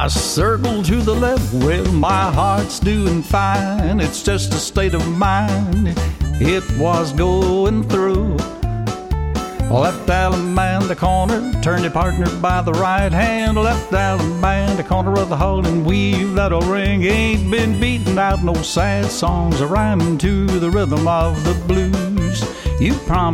I circle to the left, well, my heart's doing fine. It's just a state of mind it was going through. Left Alabama the corner, turn your partner by the right hand. Left Alabama the corner of the hall and weave that old ring. Ain't been beating out no sad songs or rhyming to the rhythm of the blues. You promised